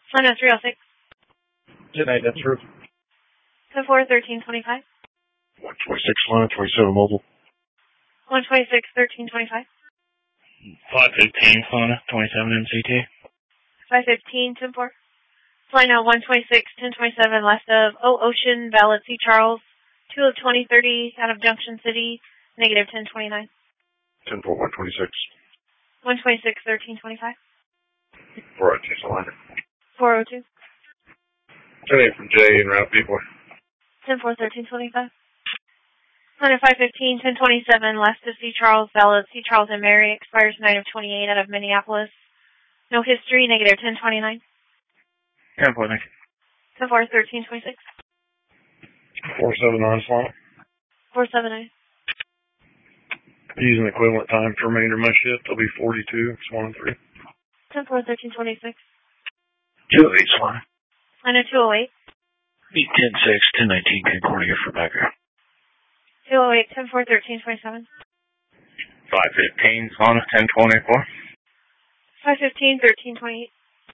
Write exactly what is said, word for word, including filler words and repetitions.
Line oh three oh six. ten eight, that's true. ten four, thirteen twenty-five. one twenty-six, line twenty-seven, mobile. one twenty-six, thirteen twenty-five. five fifteen, Fauna, twenty-seven M C T. five fifteen, ten four. Flying out one twenty-six, ten twenty-seven, left of O Ocean, Valid C. Charles, two of twenty thirty, out of Junction City, negative ten twenty-nine. ten four, one twenty-six. one twenty-six, thirteen twenty-five. four oh two, line. four oh two. ten eight from Jay and route people. ten four, thirteen twenty-five. Line five fifteen, ten twenty-seven, left of C. Charles, Valid C. Charles and Mary, expires nine of twenty-eight, out of Minneapolis. No history, negative ten twenty-nine. ten four, thank you. ten four, thirteen twenty-six. four seven nine, slot. four seven nine. Using equivalent time for remainder of my shift, I'll be forty-two, swan three. ten four, thirteen twenty-six. two oh eight, swan. Line two oh eight. ten six, ten nineteen, Concordia for Becker. two oh eight, ten four, thirteen twenty-seven. five fifteen, Fauna, ten twenty-four. five fifteen, thirteen twenty-eight.